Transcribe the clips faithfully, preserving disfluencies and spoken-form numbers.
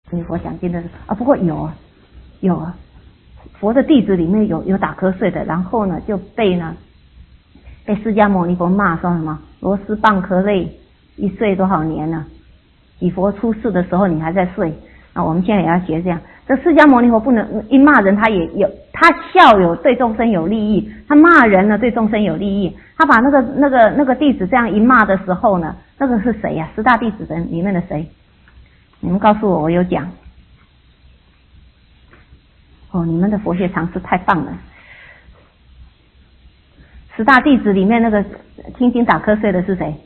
弥佛讲经的啊，不过有啊，有啊，佛的弟子里面有有打瞌睡的，然后呢就被呢被释迦牟尼佛骂说什么螺丝蚌壳类，一睡多少年了？以佛出世的时候你还在睡啊！我们现在也要学这样。这释迦牟尼佛不能一骂人，他也有他笑有对众生有利益，他骂人呢对众生有利益。他把那个那个那个弟子这样一骂的时候呢，那个是谁呀、啊？十大弟子的里面的谁？你们告诉我，我有讲。哦，你们的佛学常识太棒了。十大弟子里面那个听经打瞌睡的是谁？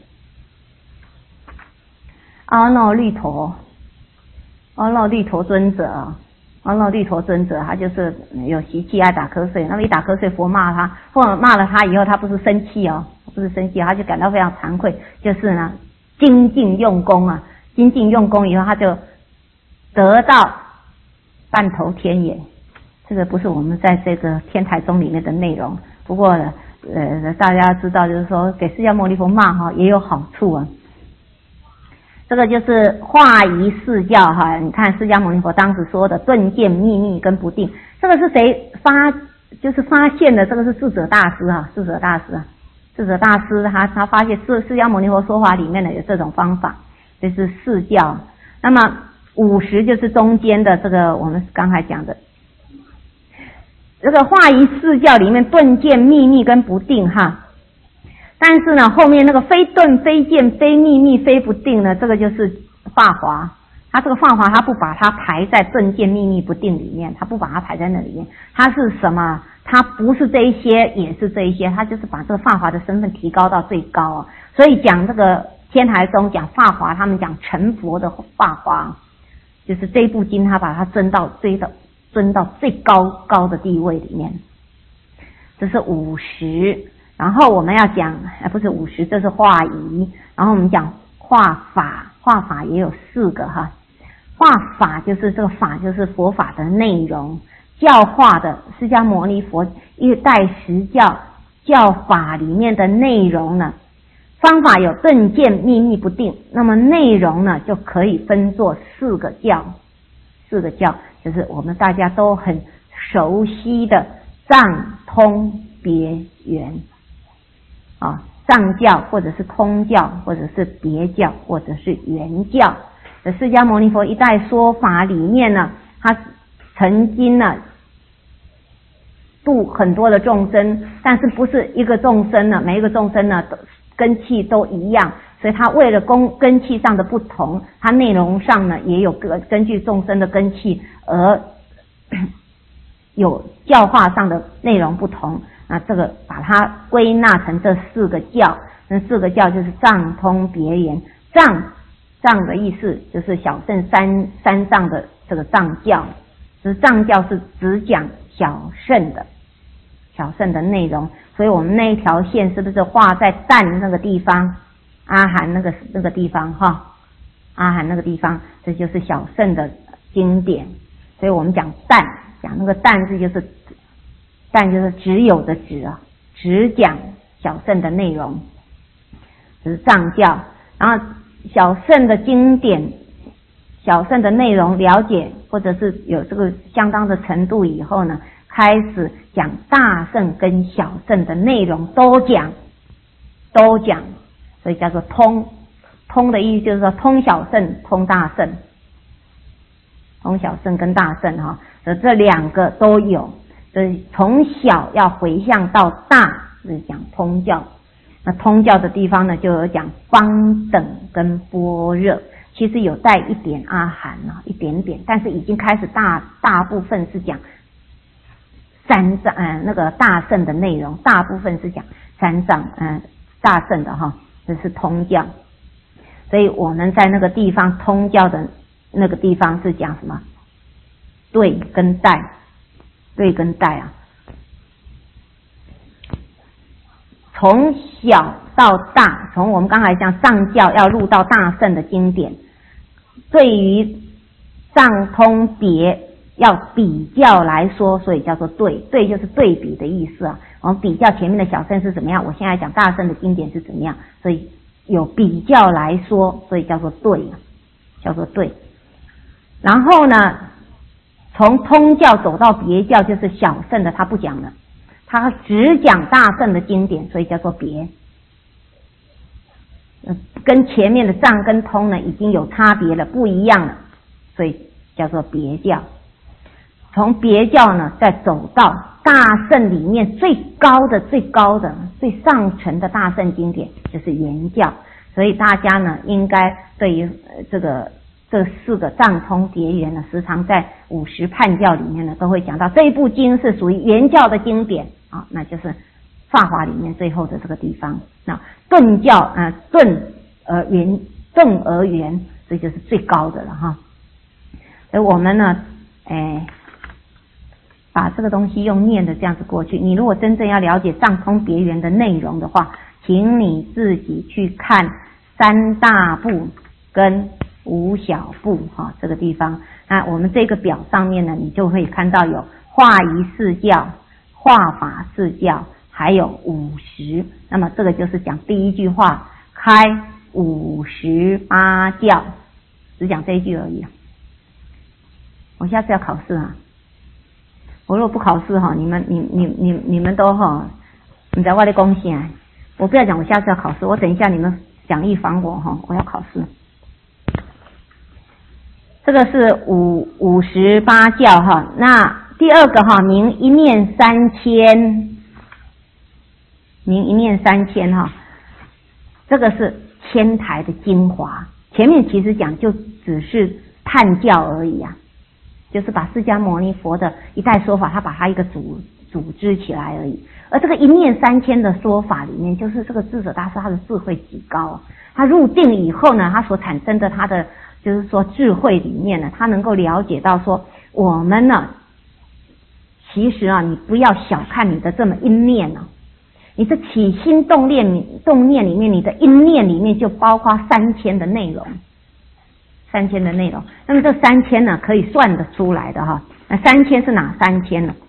阿耨律陀，阿耨律陀尊者啊，阿耨律陀尊者，他就是有习气爱打瞌睡。那么一打瞌睡，佛骂他，佛骂了他以后，他不是生气哦，不是生气，他就感到非常惭愧，就是呢精进用功啊，精进用功以后，他就得到半头天眼。这个不是我们在这个天台宗里面的内容，不过呢，呃，大家知道就是说给释迦牟尼佛骂哈也有好处啊。这个就是化仪释教哈，你看释迦牟尼佛当时说的顿见秘密跟不定，这个是谁发就是发现的？这个是智者大师啊，智者大师啊，智者大师他他发现释释迦牟尼佛说法里面呢有这种方法，就是释教。那么五十就是中间的这个我们刚才讲的。这个化仪释教里面顿见秘密跟不定哈，但是呢后面那个非顿非见非秘密非不定呢，这个就是法华。他这个法华他不把它排在顿见秘密不定里面，他不把它排在那里面，他是什么？他不是这一些也是这一些，他就是把这个法华的身份提高到最高啊。所以讲这个天台宗讲法华，他们讲成佛的法华，就是这部经他把它增到追到尊到最高高的地位里面。这是五十，然后我们要讲呃不是五十，这是化仪，然后我们讲化法，化法也有四个哈。化法就是这个法就是佛法的内容，教化的释迦牟尼佛一代十教教法里面的内容呢，方法有顿见秘密不定，那么内容呢就可以分作四个教，四个教就是我们大家都很熟悉的藏通别圆啊，藏教或者是通教或者是别教或者是圆教。释迦牟尼佛一代说法里面呢，他曾经呢度很多的众生，但是不是一个众生呢，每一个众生呢根器都一样，所以他为了根根器上的不同，他内容上呢也有根根据众生的根器而有教化上的内容不同。那这个把它归纳成这四个教，那四个教就是藏通别圆。藏藏的意思就是小乘三三藏的这个藏教，就是藏教是只讲小乘的小乘的内容，所以我们那一条线是不是画在蛋那个地方，阿含那个那个地方哈，阿含那个地方，这就是小乘的经典。所以我们讲蛋，讲那个蛋字就是蛋就是只有的只啊，只讲小乘的内容，这是藏教。然后小乘的经典，小乘的内容了解或者是有这个相当的程度以后呢，开始讲大乘跟小乘的内容都讲都讲，所以叫做通。通的意思就是说通小乘通大乘，通小乘跟大乘哈，这两个都有，所以从小要回向到大是讲通教。那通教的地方呢，就有讲方等跟般若，其实有带一点阿含啊，一点点，但是已经开始大大部分是讲三藏，嗯、呃，那个大乘的内容，大部分是讲三藏，嗯、呃，大乘的哈，这是通教。所以我们在那个地方通教的那个地方是讲什么？对跟带，对跟带啊。从小到大，从我们刚才讲藏教要入到大乘的经典，对于藏通别要比较来说，所以叫做对，对就是对比的意思啊。我们比较前面的小乘是怎么样，我现在讲大乘的经典是怎么样，所以有比较来说，所以叫做对，叫做对。 然后呢，从通教走到别教，就是小乘的他不讲了，他只讲大乘的经典，所以叫做别。跟前面的藏跟通呢已经有差别了，不一样了，所以叫做别教。从别教呢再走到大乘里面最高的最高的最上层的大乘经典，就是圆教。所以大家呢应该对于这个这四个藏通别圆呢，时常在五十判教里面呢都会讲到这一部经是属于圆教的经典啊，那就是法华里面最后的这个地方。那顿教啊，顿而圆，顿而圆，这就是最高的了哈。所以我们呢，哎，把这个东西用念的这样子过去。你如果真正要了解藏通别圆的内容的话，请你自己去看三大部跟五小部哈，这个地方。那我们这个表上面呢，你就会看到有化仪四教、化法四教，还有五十。那么这个就是讲第一句话，开五十八教，只讲这一句而已。我下次要考试啊，我如果不考试哈，你们你你你你们都哈，你在外地贡献，我不要讲，我下次要考试，我等一下你们讲义还我哈，我要考试。这个是五五十八教哈，那第二个哈，明一念三千，明一念三千哈，这个是千台的精华。前面其实讲就只是判教而已啊，就是把释迦牟尼佛的一代说法，他把它一个组组织起来而已。而这个一念三千的说法里面，就是这个智者大师他的智慧极高，他入定以后呢，他所产生的他的就是说智慧里面呢，他能够了解到说，我们呢，其实啊，你不要小看你的这么一念啊，你这起心动念动念里面，你的一念里面就包括三千的内容，三千的内容。那么这三千呢，可以算得出来的哈。那三千是哪三千呢？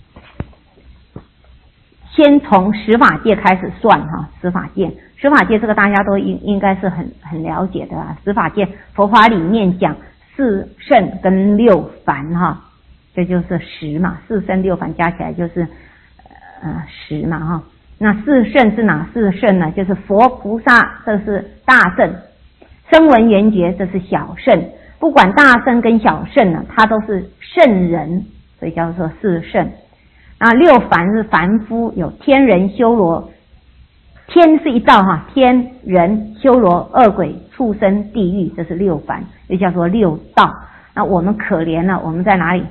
先从十法界开始算哈，十法界，十法界这个大家都应应该是很很了解的啊。十法界佛法里面讲四圣跟六凡哈，这就是十嘛，四圣六凡加起来就是呃十嘛哈。那四圣是哪四圣呢？就是佛菩萨，这是大圣；声闻缘觉，这是小圣。不管大圣跟小圣呢，它都是圣人，所以叫做四圣。啊，六凡是凡夫，有天人修罗，天是一道哈，天人修罗恶鬼畜生地狱，这是六凡，又叫做六道。那我们可怜了，我们在哪里？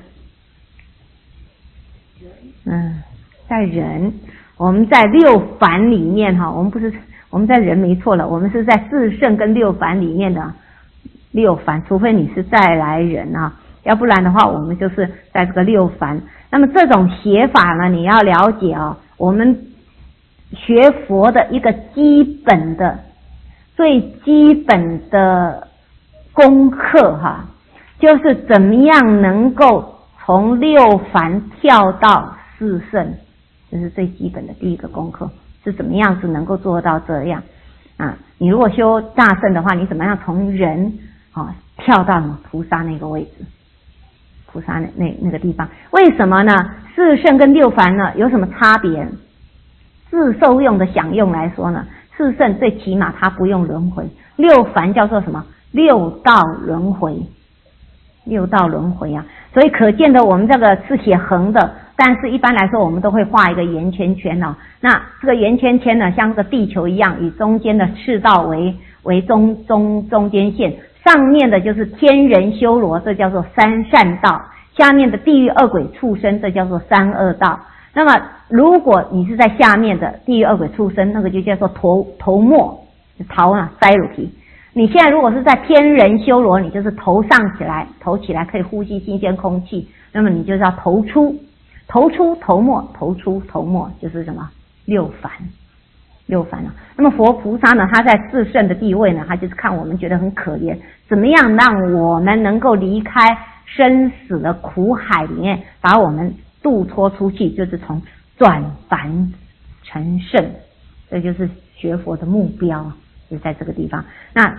嗯，在人，我们在六凡里面哈，我们不是我们在人没错了，我们是在四圣跟六凡里面的六凡，除非你是再来人啊，要不然的话，我们就是在这个六凡。那么这种写法呢，你要了解啊，我们学佛的一个基本的、最基本的功课哈，就是怎么样能够从六凡跳到四圣，这是最基本的第一个功课，是怎么样子能够做到这样啊？你如果修大圣的话，你怎么样从人啊跳到菩萨那个位置？菩萨那那那个地方，为什么呢？四圣跟六凡呢有什么差别？自受用的享用来说呢，四圣最起码它不用轮回，六凡叫做什么？六道轮回，六道轮回啊！所以可见的，我们这个是写横的，但是一般来说我们都会画一个圆圈圈哦。那这个圆圈圈呢，像这个地球一样，以中间的赤道为为中中中间线。上面的就是天人修罗，这叫做三善道；下面的地狱恶鬼畜生，这叫做三恶道。那么如果你是在下面的地狱恶鬼畜生，那个就叫做头头末，头啊塞入去。你现在如果是在天人修罗，你就是头上起来，头起来可以呼吸新鲜空气，那么你就叫头出，头出头末，头出头末，就是什么六凡。六凡啊，那么佛菩萨呢，他在至圣的地位呢，他就是看我们觉得很可怜，怎么样让我们能够离开生死的苦海里面，把我们渡脱出去，就是从转凡成圣，这就是学佛的目标，就在这个地方。那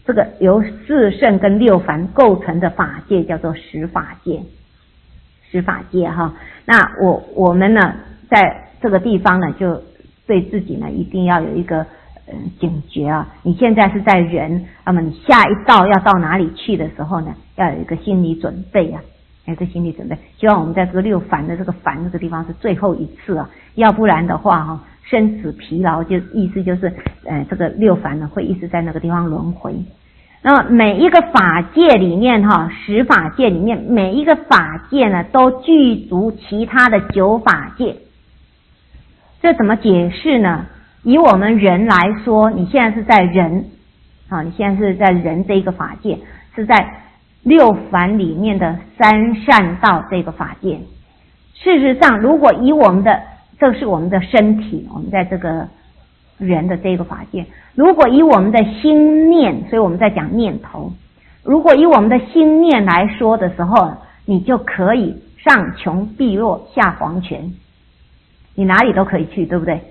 这个由四圣跟六凡构成的法界叫做十法界，十法界哈。那我我们呢，在这个地方呢，就对自己呢一定要有一个嗯警觉啊。你现在是在人，那么你下一道要到哪里去的时候呢，要有一个心理准备啊，有一个心理准备。希望我们在这个六凡的这个凡这个地方是最后一次啊，要不然的话哈，生死疲劳，就意思就是呃这个六凡呢会一直在那个地方轮回。那么每一个法界里面哈，十法界里面每一个法界呢都具足其他的九法界。这怎么解释呢？以我们人来说，你现在是在人啊，你现在是在人这一个法界，是在六凡里面的三善道这个法界。事实上，如果以我们的，这是我们的身体，我们在这个人的这个法界，如果以我们的心念，所以我们在讲念头，如果以我们的心念来说的时候，你就可以上穷碧落下黄泉，你哪里都可以去，对不对？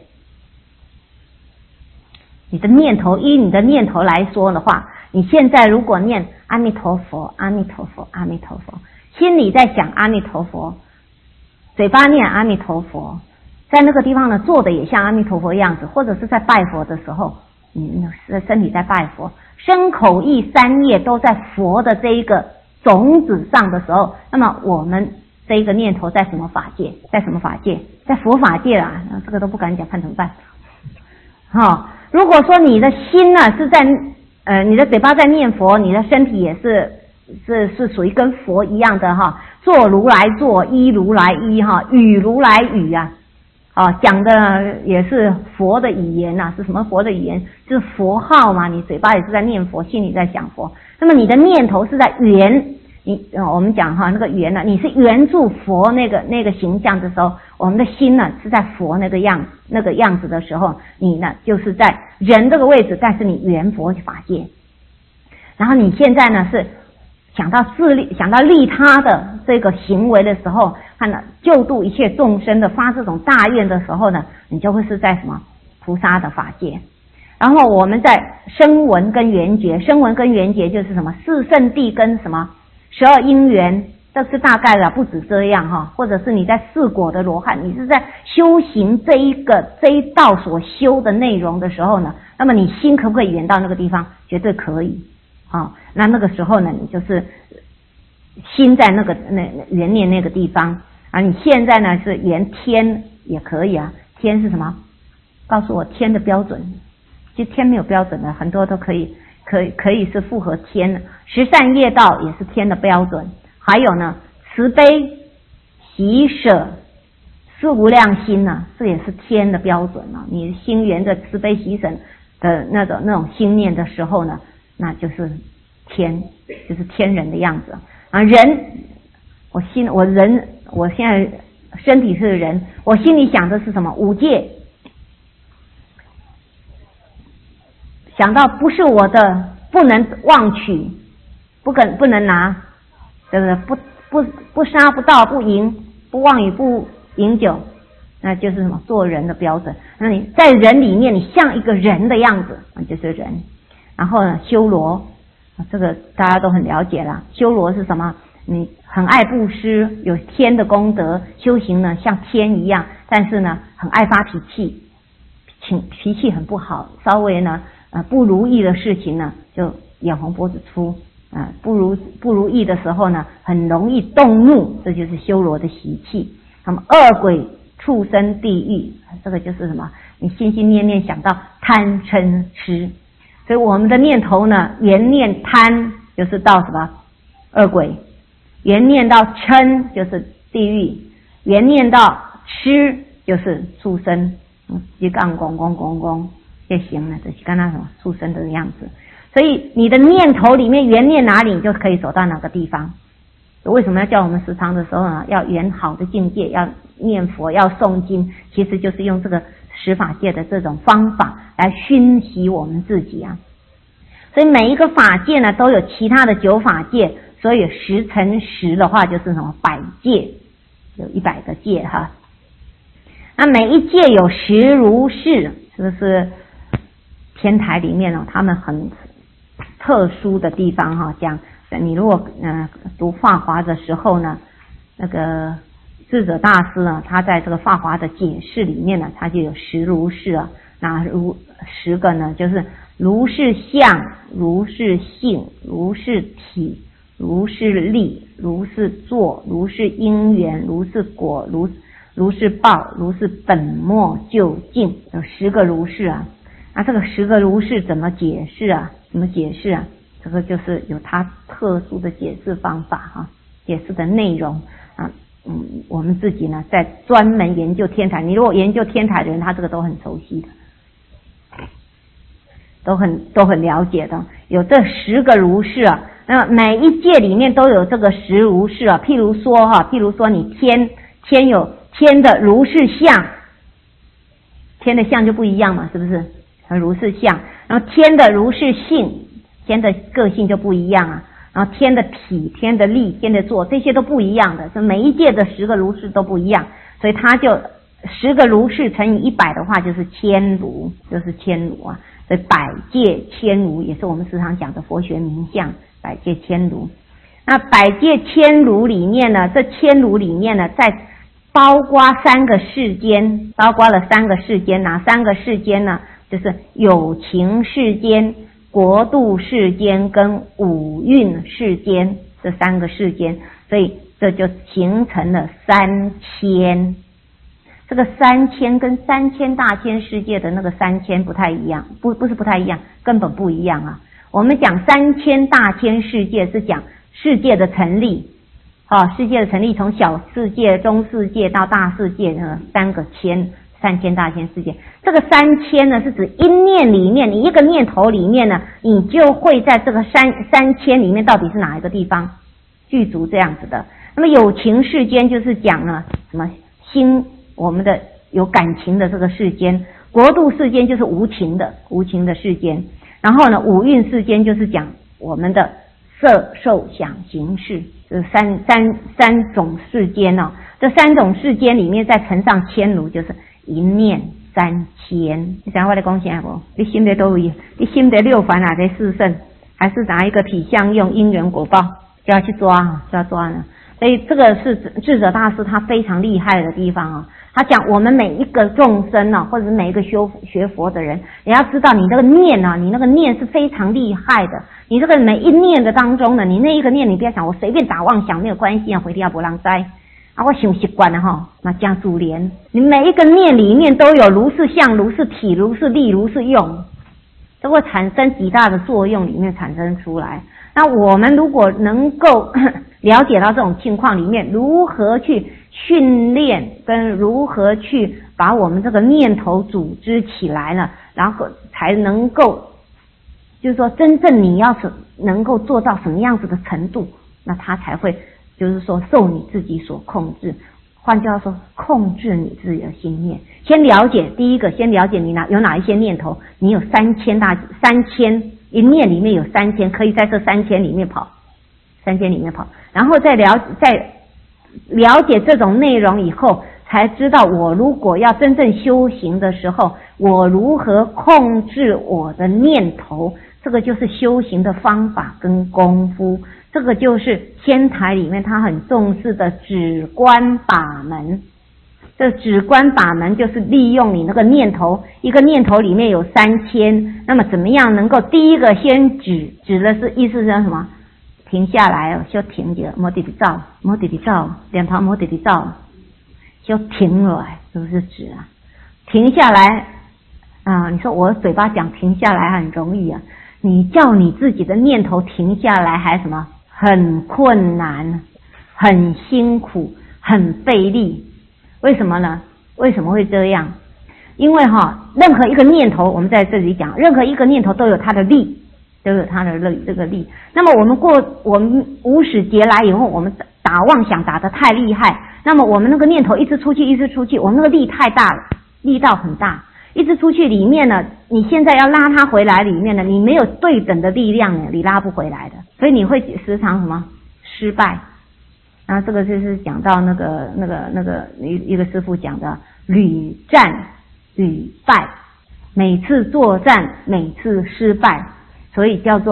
你的念头，依你的念头来说的话，你现在如果念阿弥陀佛阿弥陀佛阿弥陀佛，心里在想阿弥陀佛，嘴巴念阿弥陀佛，在那个地方呢做的也像阿弥陀佛样子，或者是在拜佛的时候，你身体在拜佛，身口意三业都在佛的这一个种子上的时候，那么我们这一个念头在什么法界？在什么法界？在佛法界啦，这个都不敢讲，看怎么办？哈、哦，如果说你的心呢是在呃，你的嘴巴在念佛，你的身体也是是是属于跟佛一样的哈，做如来做，依如来依哈，语如来语啊，啊，讲的也是佛的语言呐、啊，是什么佛的语言？就是佛号嘛，你嘴巴也是在念佛，心里在想佛，那么你的念头是在圆。你、呃、我们讲哈，那个圆呢，你是圆住佛那个那个形象的时候，我们的心呢是在佛那个样那个样子的时候，你呢就是在人这个位置，但是你圆佛法界。然后你现在呢是想到自利，想到利他的这个行为的时候，看了救度一切众生的发这种大愿的时候呢，你就会是在什么菩萨的法界。然后我们在声闻跟缘觉，声闻跟缘觉就是什么四圣谛跟什么十二因缘，这是大概了，不止这样哈。或者是你在四果的罗汉，你是在修行这一个这一道所修的内容的时候呢，那么你心可不可以圆到那个地方？绝对可以啊。那那个时候呢，你就是心在那个那圆念那个地方啊。你现在呢是圆天也可以啊，天是什么？告诉我天的标准。其实天没有标准的，很多都可以。可以可以是符合天的，十善业道也是天的标准。还有呢，慈悲喜舍四无量心呢、啊，这也是天的标准啊。你心圆着慈悲喜舍的那种那种心念的时候呢，那就是天，就是天人的样子啊。人，我心我人，我现在身体是人，我心里想的是什么？五戒。想到不是我的，不能妄取，不肯不能拿，对不对？不不不杀不盗不淫不妄语不饮酒，那就是什么？做人的标准。那你在人里面，你像一个人的样子，那就是人。然后呢，修罗，这个大家都很了解啦。修罗是什么？你很爱布施，有天的功德，修行呢像天一样，但是呢很爱发脾气，情脾气很不好，稍微呢。呃，不如意的事情呢，就眼红脖子粗啊、呃，不如不如意的时候呢，很容易动怒，这就是修罗的习气。那么恶鬼、畜生、地狱，这个就是什么？你心心念念想到贪嗔痴，所以我们的念头呢，缘念贪就是到什么恶鬼，缘念到嗔就是地狱，缘念到痴就是畜生，一杠公公公公。也行了，就是刚刚什么畜生的样子。所以你的念头里面缘念哪里，你就可以走到哪个地方。为什么要叫我们时常的时候呢，要缘好的境界，要念佛，要诵经，其实就是用这个十法界的这种方法来熏习我们自己啊。所以每一个法界呢，都有其他的九法界，所以十乘十的话就是什么百界，有一百个界哈。那每一界有十如是，是不是？天台里面呢，他们很特殊的地方哈，讲你如果呃读法华的时候呢，那个智者大师呢，他在这个法华的解释里面呢，他就有十如是啊，那如十个呢，就是如是相，如是性，如是体，如是力，如是作，如是因缘，如是果，如如是报，如是本末究竟，有十个如是啊。那这个十个如是怎么解释啊？怎么解释啊？这个就是有它特殊的解释方法哈、啊，解释的内容啊，嗯，我们自己呢在专门研究天台，你如果研究天台的人，他这个都很熟悉的，都很都很了解的。有这十个如是啊，那每一界里面都有这个十如是啊。譬如说哈、啊，譬如说你天天有天的如是相，天的相就不一样嘛，是不是？如是相，然后天的如是性，天的个性就不一样啊。然后天的体、天的力、天的作，这些都不一样的，这每一界的十个如是都不一样，所以它就十个如是乘以一百的话，就是千如，就是千如啊。所以百界千如也是我们时常讲的佛学名相，百界千如。那百界千如里面呢，这千如里面呢，在包括三个世间，包括了三个世间，哪三个世间呢？就是有情世间、国度世间跟五蕴世间这三个世间，所以这就形成了三千。这个三千跟三千大千世界的那个三千不太一样，不不是不太一样，根本不一样啊。我们讲三千大千世界是讲世界的成立，啊，世界的成立从小世界、中世界到大世界呢三个千。三千大千世界，这个三千呢是指一念里面，你一个念头里面呢，你就会在这个三三千里面到底是哪一个地方具足这样子的。那么有情世间就是讲呢什么心，我们的有感情的这个世间，国度世间就是无情的无情的世间，然后呢五蕴世间就是讲我们的色受想行识，就是三三三种世间哦。这三种世间里面再乘上千如，就是一念三千。你想我的讲啥不？你心得多位？你心得六凡哪在四圣？还是哪一个体相用因缘果报就要去抓，就要抓呢？所以这个是智者大师他非常厉害的地方啊。他讲我们每一个众生啊，或者是每一个修学佛的人，你要知道你这个念啊，你那个念是非常厉害的。你这个每一念的当中呢，你那一个念你不要想我随便打妄想没有关系啊，回天不让灾。啊，我想习惯了哈，那讲主莲，你每一个念里面都有如是相、如是体、如是力、如是用，都会产生极大的作用，里面产生出来。那我们如果能够了解到这种情况里面，如何去训练，跟如何去把我们这个念头组织起来了，然后才能够，就是说真正你要是能够做到什么样子的程度，那它才会。就是说受你自己所控制，换句话说控制你自己的心念。先了解第一个，先了解你哪有哪一些念头，你有三千大三千一念里面有三千，可以在这三千里面跑，三千里面跑，然后再了再了解这种内容以后，才知道我如果要真正修行的时候，我如何控制我的念头，这个就是修行的方法跟功夫。这个就是天台里面他很重视的止观法门。这止观法门就是利用你那个念头，一个念头里面有三千，那么怎么样能够第一个先止，止的是意思是什么？停下来哦，就停着，莫直直走，莫直直走，两头莫直直走，就停下来，是不是止啊？停下来啊！你说我嘴巴讲停下来很容易啊，你叫你自己的念头停下来还什么？很困难，很辛苦，很费力。为什么呢？为什么会这样？因为哈，任何一个念头，我们在这里讲，任何一个念头都有它的力，都有它的力，这个力。那么我们过，我们无始劫来以后，我们打妄想打得太厉害，那么我们那个念头一直出去，一直出去，我们那个力太大了，力道很大，一直出去里面呢，你现在要拉它回来里面呢，你没有对等的力量呢，你拉不回来的，所以你会时常什么失败。然后这个就是讲到那个那个那个一一个师父讲的屡战屡败，每次作战每次失败，所以叫做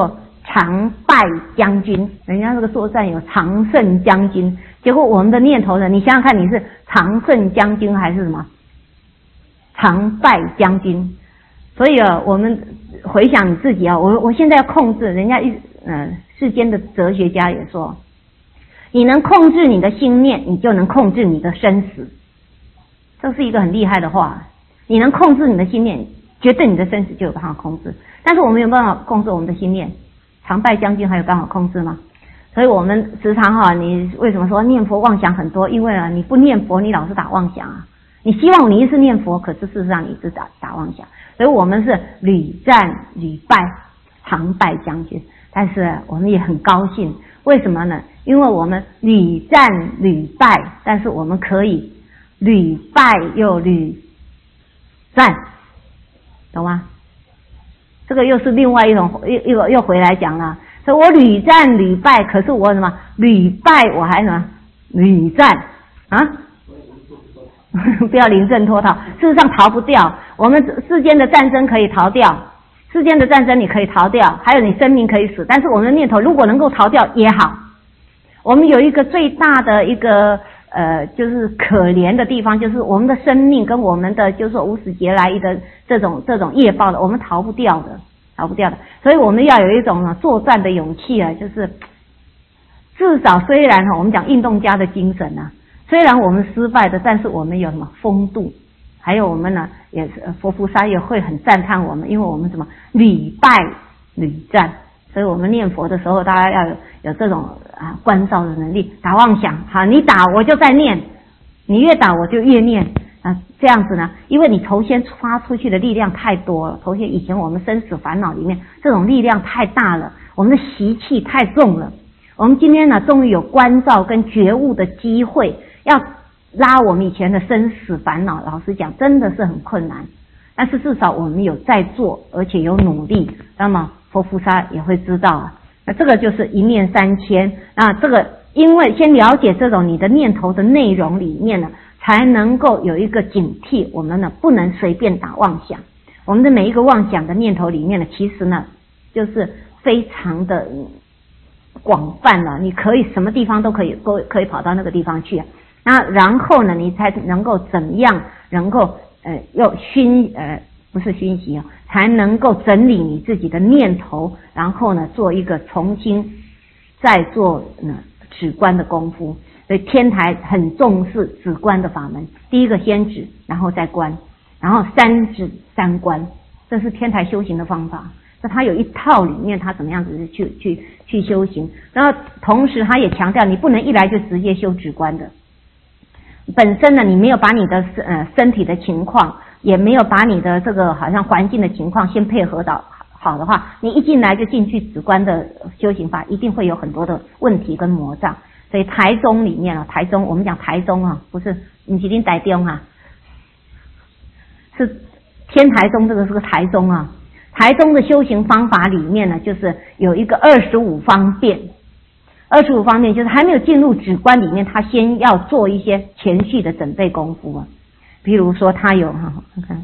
常败将军，人家这个作战有常胜将军，结果我们的念头呢，你想想看，你是常胜将军还是什么常败将军？所以啊，我们回想你自己啊，我我现在要控制，人家一呃世间的哲学家也说，你能控制你的心念，你就能控制你的生死，这是一个很厉害的话。你能控制你的心念，绝对你的生死就有办法控制。但是我们有办法控制我们的心念，常败将军还有办法控制吗？所以我们时常哈，你为什么说念佛妄想很多？因为啊，你不念佛，你老是打妄想啊。你希望你一直念佛，可是事实上你是打打妄想。所以我们是屡战屡败，常败将军。但是我们也很高兴，为什么呢？因为我们屡战屡败，但是我们可以屡败又屡战，懂吗？这个又是另外一种，又又又回来讲了。所以我屡战屡败，可是我什么屡败我还什么屡战啊？不要临阵脱逃，事实上逃不掉。我们世间的战争可以逃掉，世间的战争你可以逃掉，还有你生命可以死，但是我们的念头如果能够逃掉也好。我们有一个最大的一个呃，就是可怜的地方，就是我们的生命跟我们的就是说无始劫来的这种这种业报的，我们逃不掉的，逃不掉的。所以我们要有一种呢作战的勇气啊，就是至少虽然哈，我们讲运动家的精神啊。虽然我们失败的，但是我们有什么风度，还有我们呢，也是佛菩萨也会很赞叹我们，因为我们什么屡败屡战，所以我们念佛的时候，大家要有有这种啊关照的能力。打妄想，好，你打我就在念，你越打我就越念啊，这样子呢，因为你头先发出去的力量太多了，头先以前我们生死烦恼里面这种力量太大了，我们的习气太重了。我们今天呢，终于有关照跟觉悟的机会。要拉我们以前的生死烦恼，老实讲真的是很困难，但是至少我们有在做，而且有努力，那么佛菩萨也会知道啊。那这个就是一念三千啊，这个因为先了解这种你的念头的内容里面呢，才能够有一个警惕，我们呢不能随便打妄想。我们的每一个妄想的念头里面呢，其实呢就是非常的广泛了，你可以什么地方都可以都可以跑到那个地方去啊。那然后呢，你才能够怎么样能够呃又熏呃不是熏习啊，才能够整理你自己的念头，然后呢做一个重新再做呢止观的功夫。所以天台很重视止观的法门，第一个先止，然后再观，然后三止三观，这是天台修行的方法。那它有一套里面，它怎么样子去去去修行，然后同时他也强调，你不能一来就直接修止观的。本身呢，你没有把你的呃身体的情况，也没有把你的这个好像环境的情况先配合到好的话，你一进来就进去止观的修行法，一定会有很多的问题跟魔障。所以台中里面啊，台中我们讲台中啊，不是你一定台中啊，是天台中，这个是个台中啊。台中的修行方法里面呢，就是有一个二十五方便。二十五方面就是还没有进入止观里面，他先要做一些前序的准备功夫啊。比如说他有哈，看看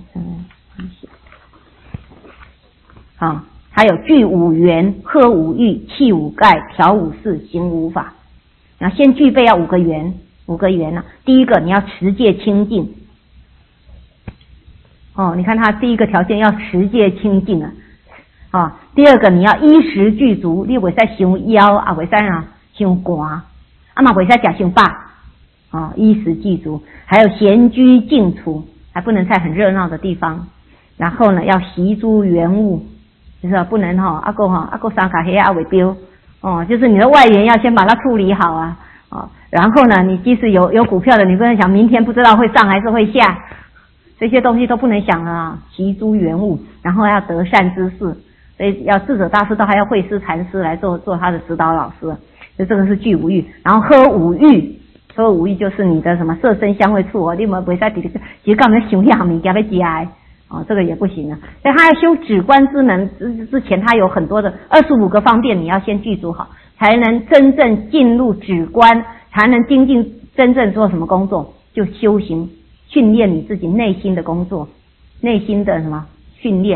好，还有具五缘、喝五欲、气五盖、调五事、行五法。那先具备要五个缘，五个缘啊。第一个你要持戒清净。哦，你看他第一个条件要持戒清净啊。啊，第二个你要衣食具足，你袂使伤腰啊，袂使啊伤寒，啊嘛袂使食伤饱啊，衣食具足，还有闲居静处，还不能在很热闹的地方。然后呢，要习诸缘物，就是不能哈，阿哥哈，阿哥三卡黑阿尾标哦，就是你的外缘要先把它处理好啊，哦，然后呢，你即使有有股票的，你不能想明天不知道会上还是会下，这些东西都不能想啊，习诸缘物，然后要得善知识。所以要智者大师都还要会师禅师来做做他的指导老师，所以这个是具五欲。然后喝五欲，喝五欲就是你的什么色身香味触哦，你们不会在底下其实干嘛想要物件要吃的哦，这个也不行啊。所以他要修止观之能之之前，他有很多的二十五个方便，你要先具足好，才能真正进入止观，才能精进真正做什么工作，就修行训练你自己内心的工作，内心的什么训练啊。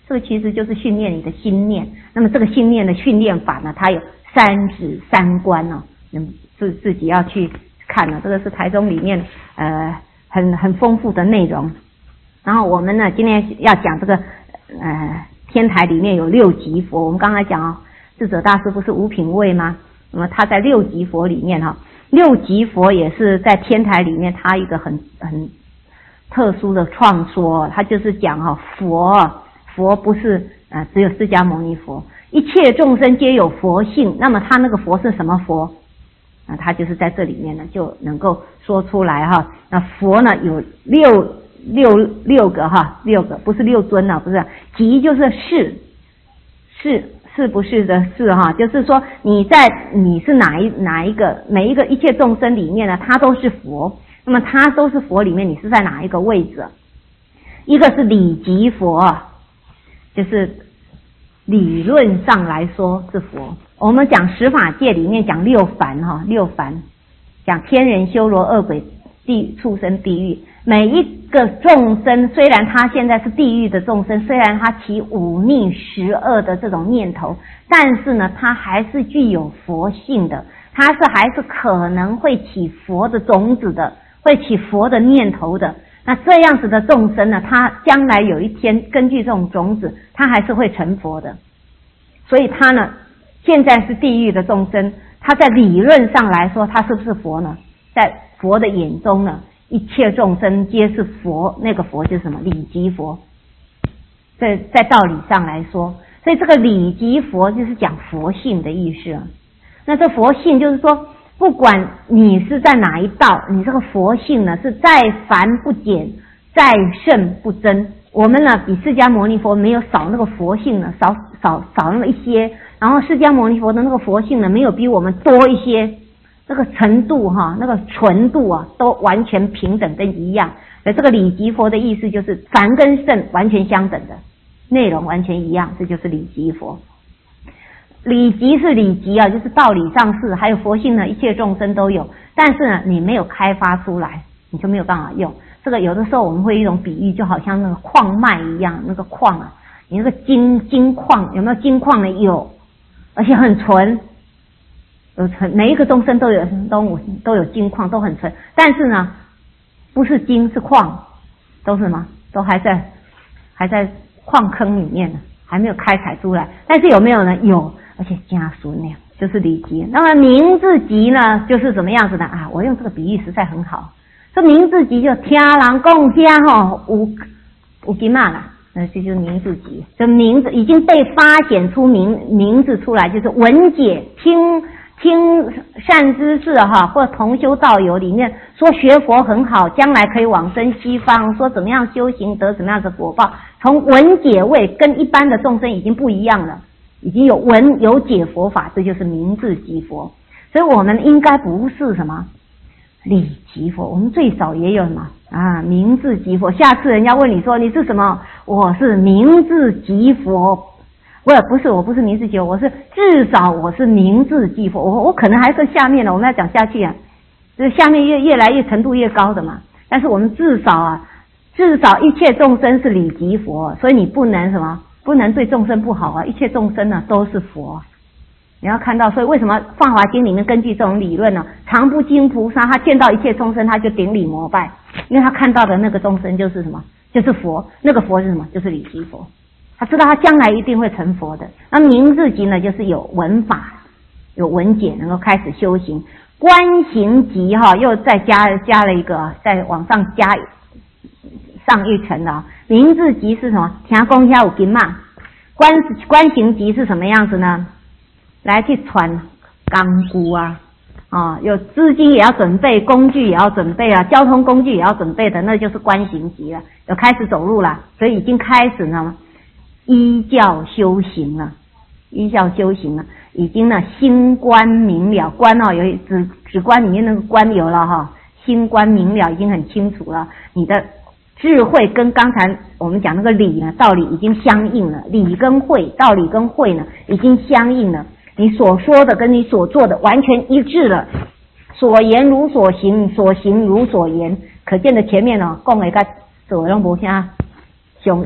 这个其实就是训练你的心念。那么这个心念的训练法呢，它有三指三观哦，嗯，自自己要去看了。这个是台中里面呃很很丰富的内容。然后我们呢今天要讲这个呃天台里面有六级佛，我们刚才讲哦，智者大师不是五品位吗？那么他在六级佛里面哈、哦，六级佛也是在天台里面他一个很很特殊的创说，他就是讲哈、哦、佛佛不是呃只有释迦牟尼佛，一切众生皆有佛性。那么他那个佛是什么佛？啊，他就是在这里面呢就能够说出来哈。那佛呢有六六六个哈，六个不是六尊啊，不是级就是是是是不是的是哈，就是说你在你是哪一哪一个每一个一切众生里面呢，他都是佛。那么他都是佛里面，你是在哪一个位置？一个是理级佛，就是理论上来说是佛。我们讲十法界里面讲六凡哈，六凡讲天人修罗恶鬼地畜生地狱，每一个众生虽然他现在是地狱的众生，虽然他起忤逆十恶的这种念头，但是呢他还是具有佛性的，他是还是可能会起佛的种子的，会起佛的念头的。那这样子的众生呢，他将来有一天根据这种种子，他还是会成佛的。所以他呢现在是地狱的众生，他在理论上来说他是不是佛呢？在佛的眼中呢，一切众生皆是佛，那个佛就是什么？理级佛。在在道理上来说，所以这个理级佛就是讲佛性的意思啊。那这佛性就是说，不管你是在哪一道，你这个佛性呢是再凡不减，再胜不增。我们呢比释迦牟尼佛没有少那个佛性呢，少少少那么一些，然后释迦牟尼佛的那个佛性呢没有比我们多一些，那个程度哈，那个纯度啊，都完全平等跟一样。而这个理级佛的意思就是凡跟圣完全相等的，内容完全一样，这就是理级佛。理级是理级啊，就是道理上是，还有佛性呢，一切众生都有，但是呢，你没有开发出来，你就没有办法用。这个有的时候我们会有一种比喻，就好像那个矿脉一样，那个矿啊，你那个金金矿有没有金矿呢？有，而且很纯，有纯，每一个众生都有都都有金矿，都很纯，但是呢，不是金是矿，都是什么？都还在还在矿坑里面呢，还没有开采出来。但是有没有呢？有。而且加速那样就是理级。那么名字级呢，就是什么样子的啊？我用这个比喻实在很好。这名字级就听人讲听吼，有有金嘛啦，那这就是名字级。这名字已经被发显出名名字出来，就是闻解听听善知识哈，或同修道友里面说学佛很好，将来可以往生西方，说怎么样修行得怎么样的果报。从闻解位跟一般的众生已经不一样了。已经有闻有解佛法，这就是名字级佛。所以我们应该不是什么理级佛，我们最少也有什么啊名字级佛。下次人家问你说你是什么，我是名字级佛。我也不是，我不是名字级佛，我是至少我是名字级佛。我我可能还是下面的，我们要讲下去啊，这下面越越来越程度越高的嘛。但是我们至少啊，至少一切众生是理级佛，所以你不能什么。不能对众生不好啊！一切众生呢都是佛，你要看到，所以为什么《法华经》里面根据这种理论呢？常不净菩萨他见到一切众生，他就顶礼膜拜，因为他看到的那个众生就是什么？就是佛。那个佛是什么？就是理级佛。他知道他将来一定会成佛的。那名字级呢，就是有闻法、有闻解，能够开始修行。观行级哈，又再加加了一个，再往上加上一层的。名字级是什么？听讲遐有金嘛。观观行级是什么样子呢？来去传钢箍啊，啊，有资金也要准备，工具也要准备啊，交通工具也要准备的，那就是观行级了。有开始走路了，所以已经开始呢依教修行了，依教修行了，已经呢心观明了，观哦有指指观里面那个观有了哈，心观明了已经很清楚了，你的。智慧跟刚才我们讲那个理呢，道理已经相应了，理跟慧，道理跟慧呢已经相应了，你所说的跟你所做的完全一致了，所言如所行，所行如所言，可见的前面呢讲的跟做拢无啥相应，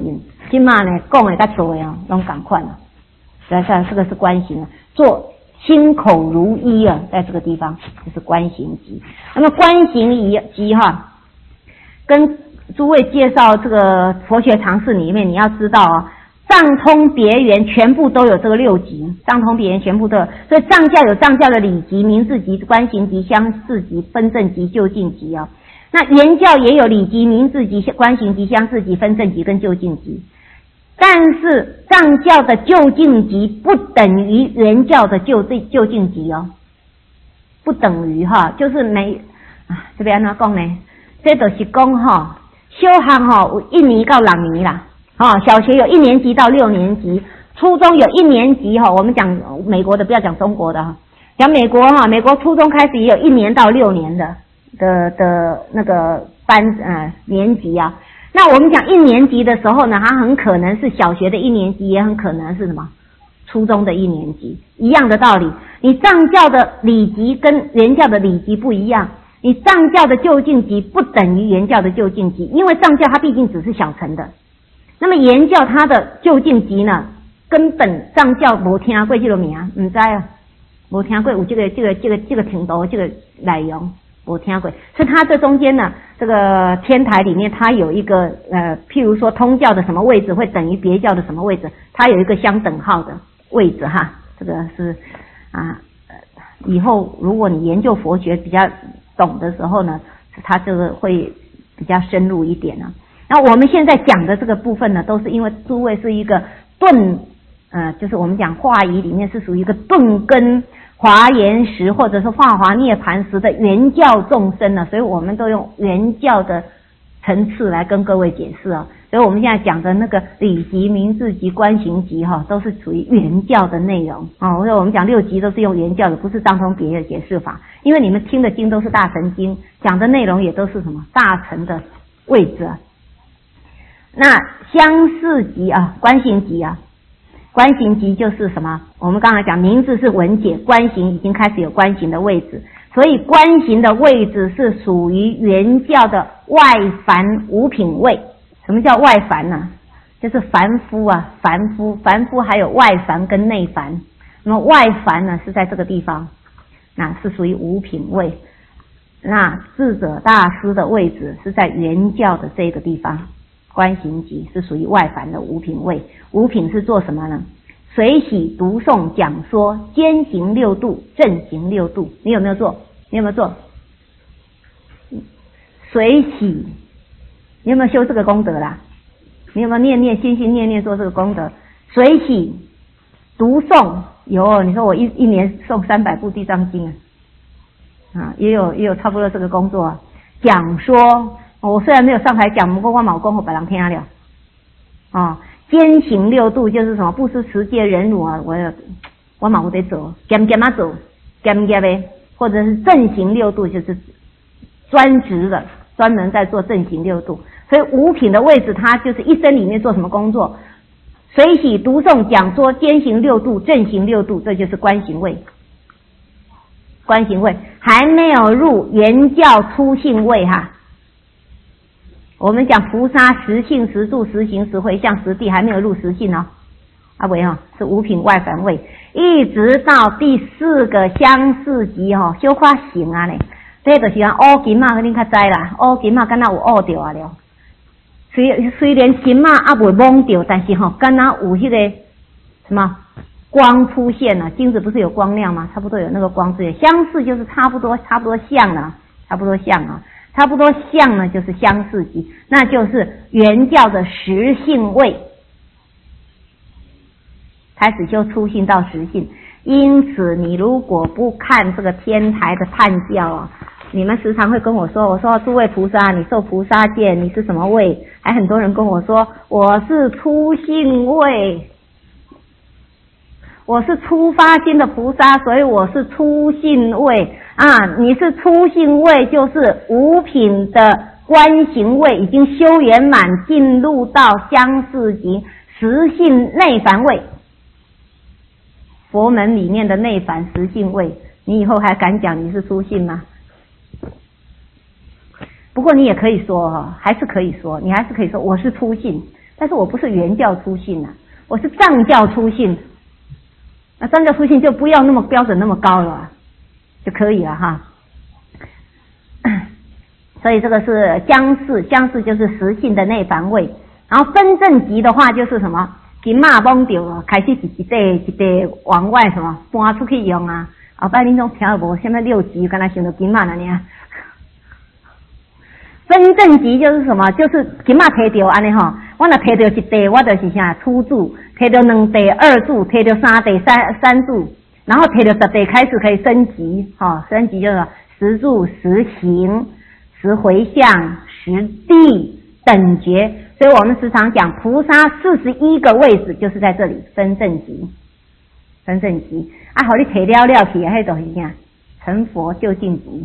今嘛呢讲的跟做的哦，拢同款了。来看这个是观行啊，做心口如一啊，在这个地方就是观行集。那么观行集哈，跟诸位介绍这个佛学常识里面，你要知道啊，藏通别圆全部都有这个六级，藏通别圆全部都有，所以藏教有藏教的理级、名字级、观行级、相似级、分正级、究竟级啊。那原教也有理级、名字级、观行级、相似级、分正级跟究竟级。但是藏教的究竟级不等于原教的究究竟级哦，不等于哈，就是没啊，这边安怎讲呢？这就是讲哈，小学哈有一年到六年啦，哈，小学有一年级到六年级，初中有一年级哈，我们讲美国的，不要讲中国的哈，讲美国哈，美国初中开始也有一年到六年的的的那个班呃年级啊。那我们讲一年级的时候呢，它很可能是小学的一年级，也很可能是什么初中的一年级，一样的道理。你藏教的理级跟原教的理级不一样，你藏教的究竟级不等于原教的究竟级，因为藏教它毕竟只是小乘的，那么原教它的究竟级呢，根本藏教没听过这个名，不知啊，没听过有这个这个这个这个程度这个内容。我听过，是它这中间呢，这个天台里面它有一个呃，譬如说通教的什么位置会等于别教的什么位置，它有一个相等号的位置哈，这个是啊，以后如果你研究佛学比较懂的时候呢，它这个会比较深入一点啊。那我们现在讲的这个部分呢，都是因为诸位是一个顿呃，就是我们讲化仪里面是属于一个顿根华严时或者是化华涅盘时的原教众生呢，所以我们都用原教的层次来跟各位解释啊。所以我们现在讲的那个理级、名字级、观行级哈，都是属于原教的内容啊。所以我们讲六级都是用原教的，不是藏通别的解释法，因为你们听的经都是大乘经，讲的内容也都是什么大乘的位置啊。那相似级啊，观行级啊。观行级就是什么？我们刚才讲名字是文解，观行已经开始有观行的位置，所以观行的位置是属于原教的外凡五品位。什么叫外凡呢、啊？就是凡夫啊，凡夫，凡夫还有外凡跟内凡。那么外凡呢是在这个地方，那是属于五品位。那智者大师的位置是在原教的这个地方。观行级是属于外凡的五品位，五品是做什么呢？随喜读诵讲说，兼行六度，正行六度。你有没有做？你有没有做？随喜，你有没有修这个功德啦？你有没有念念心心念念做这个功德？随喜读诵有，你说我一一年诵三百部地藏经啊，啊，也有也有差不多这个工作啊。讲说。我虽然没有上台讲，不过我毛功我把人听了。哦，兼行六度就是什么布施、持戒、忍辱啊，我有我毛得走，兼兼嘛走，兼兼呗，或者是正行六度，就是专职的，专门在做正行六度。所以五品的位置，它就是一生里面做什么工作？随喜读诵讲说，兼行六度，正行六度，这就是观行位。观行位还没有入原教初性位哈。我们讲菩萨实性、实住、实行、实回向、实地，还没有入实性哦。啊喂哈，是五品外凡位，一直到第四个相似级哈，小可行啊嘞。这就是讲乌金嘛，恁较知啦，乌金嘛敢若有乌掉啊了。虽虽然金嘛还未蒙掉，但是哈，敢若有迄个什么光出现了。金子不是有光亮吗？差不多有那个光出现，相似就是差不多，差不多像了，差不多像啊。差不多像呢，就是相似级，那就是原教的实性位，开始就出性到实性。因此，你如果不看这个天台的判教啊，你们时常会跟我说，我说诸位菩萨，你受菩萨戒，你是什么位？还很多人跟我说，我是初性位，我是初发心的菩萨，所以我是初性位。啊，你是初性位，就是五品的观行位已经修圆满，进入到相似级实性内凡位。佛门里面的内凡实性位，你以后还敢讲你是初性吗？不过你也可以说哈，还是可以说，你还是可以说我是初性， 但是我不是原教出信啊，我是藏教出信。那藏教出信就不要那么标准那么高了，就可以了哈。所以这个是姜氏，姜氏就是实性的内凡位。然后分正极的话就是什么？金马懵掉，开始一一块一块往外什么搬出去用啊。后摆恁种听无，什么六级，敢若想到金马了呢？分正极就是什么？就是金马摕到安尼吼，我若摕到一块，我就是啥初住；摕到两块二住；摕到三块三三住，然后摕到十块开始可以升级，哈，升级就是十住、十行、十回向、十地等觉。所以我们时常讲菩萨四十一个位置就是在这里分正极，分正极啊，好你摕了了去，迄就是啥成佛究竟极，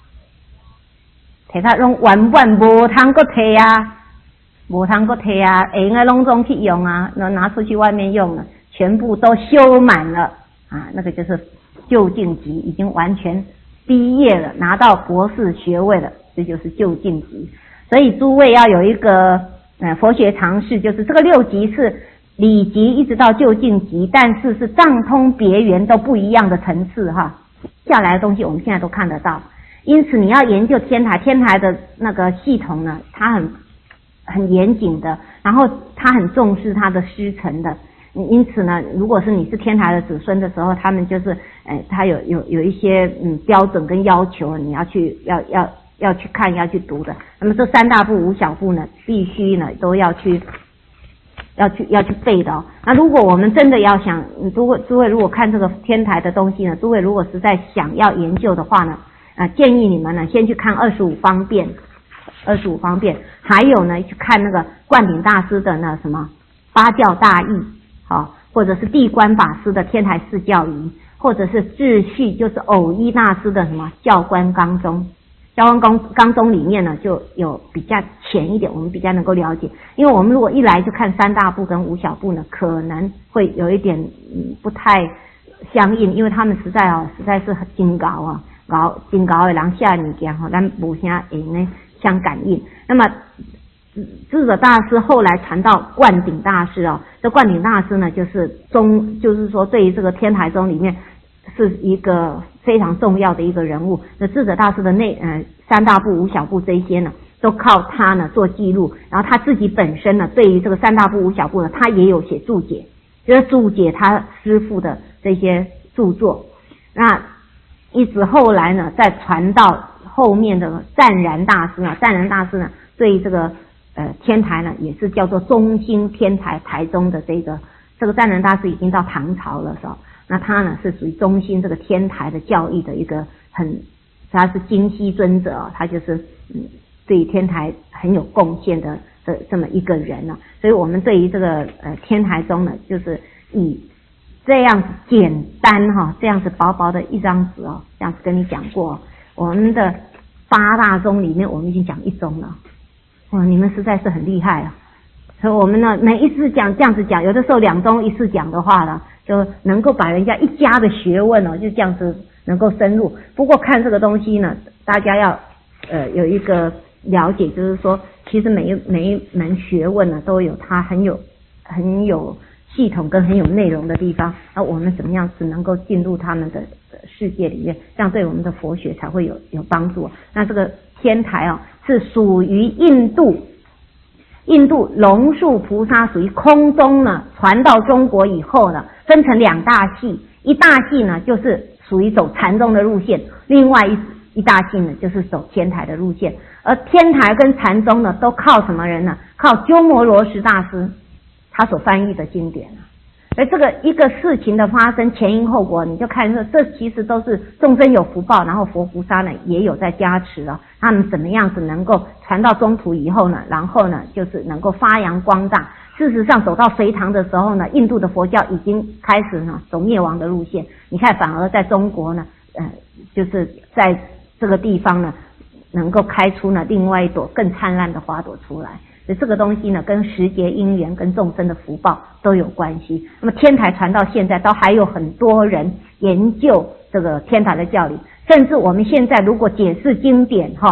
摕它拢原本无通搁摕啊，无通搁摕啊，会用的拢总去用啊，那拿出去外面用了，全部都修满了啊，那个就是究竟极，已经完全毕业了，拿到博士学位了，这就是究竟极。所以诸位要有一个呃佛学常识，就是这个六级是理级一直到究竟级，但是是藏通别圆都不一样的层次哈。下来的东西我们现在都看得到，因此你要研究天台，天台的那个系统呢，它很很严谨的，然后它很重视它的师承的。因此呢，如果是你是天台的子孙的时候，他们就是呃，他有有有一些嗯标准跟要求，你要去要要要去看要去读的。那么这三大部五小部呢，必须呢都要去要去要去背的哦。那如果我们真的要想，诸位诸位如果看这个天台的东西呢，诸位如果实在想要研究的话呢，啊、呃，建议你们呢先去看二十五方便，二十五方便，还有呢去看那个灌顶大师的那什么八教大义。好，或者是地观法师的天台四教仪，或者是秩序就是偶一大师的什么教观纲宗，教观纲纲宗里面呢就有比较浅一点，我们比较能够了解。因为我们如果一来就看三大部跟五小部呢，可能会有一点嗯不太相应，因为他们实在哦实在是很精高啊，高精高的人写物件吼，咱无啥会呢相感应。那么智者大师后来传到灌顶大师哦，这灌顶大师呢，就是中，就是说对于这个天台宗里面是一个非常重要的一个人物。那智者大师的内呃三大部五小部这些呢，都靠他呢做记录，然后他自己本身呢，对于这个三大部五小部呢，他也有写注解，就是注解他师父的这些著作。那一直后来呢，再传到后面的湛然大师呢，湛然大师呢，对于这个呃，天台呢也是叫做中兴天台台中的这个这个湛然大师已经到唐朝了是吧？那他呢是属于中兴这个天台的教义的一个很，他是金溪尊者哦，他就是嗯对天台很有贡献的的这么一个人呢、啊。所以我们对于这个呃天台宗呢，就是以这样子简单哈、哦，这样子薄薄的一张纸哦，这样子跟你讲过，我们的八大宗里面我们已经讲一宗了。哇，你们实在是很厉害啊！所以我们呢，每一次讲这样子讲，有的时候两宗一次讲的话呢，就能够把人家一家的学问哦，就这样子能够深入。不过看这个东西呢，大家要呃有一个了解，就是说，其实每一每一门学问呢，都有它很有很有系统跟很有内容的地方。那我们怎么样子能够进入他们的世界里面，这样对我们的佛学才会有有帮助。那这个天台哦，是属于印度，印度龙树菩萨属于空中呢，传到中国以后呢，分成两大系，一大系呢就是属于走禅宗的路线，另外一一大系呢就是走天台的路线。而天台跟禅宗呢，都靠什么人呢？靠鸠摩罗什大师他所翻译的经典啊。而这个一个事情的发生前因后果，你就看这这其实都是众生有福报，然后佛菩萨呢也有在加持了，他们怎么样子能够传到中土以后呢，然后呢就是能够发扬光大。事实上走到隋唐的时候呢，印度的佛教已经开始呢走灭亡的路线，你看反而在中国呢呃就是在这个地方呢能够开出呢另外一朵更灿烂的花朵出来。所以这个东西呢，跟时节因缘跟众生的福报都有关系。那么天台传到现在，都还有很多人研究这个天台的教理，甚至我们现在如果解释经典哈，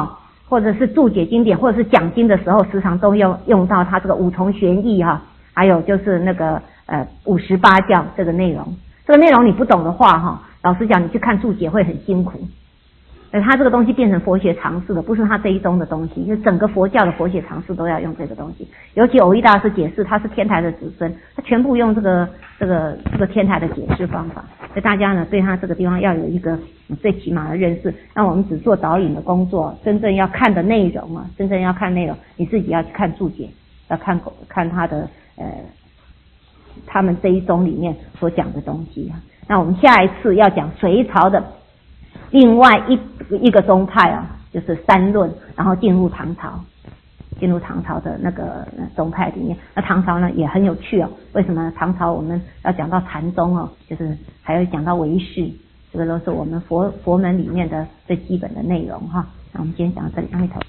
或者是注解经典，或者是讲经的时候，时常都用用到它这个五重玄义哈，还有就是那个呃五十八教这个内容。这个内容你不懂的话哈，老实讲，你去看注解会很辛苦。呃，他这个东西变成佛学常识了，不是他这一宗的东西，就整个佛教的佛学常识都要用这个东西。尤其藕益大师解释，他是天台的子孙，他全部用这个这个这个天台的解释方法。所以大家呢，对他这个地方要有一个最起码的认识。那我们只做导引的工作，真正要看的内容啊，真正要看内容，你自己要去看注解，要看看他的呃他们这一宗里面所讲的东西啊。那我们下一次要讲隋朝的另外一一个宗派啊，就是三论，然后进入唐朝，进入唐朝的那个宗派里面。那唐朝呢也很有趣哦，为什么唐朝我们要讲到禅宗哦，就是还要讲到唯识，这个都是我们佛佛门里面的最基本的内容哈。那我们今天讲到这里，阿弥陀佛。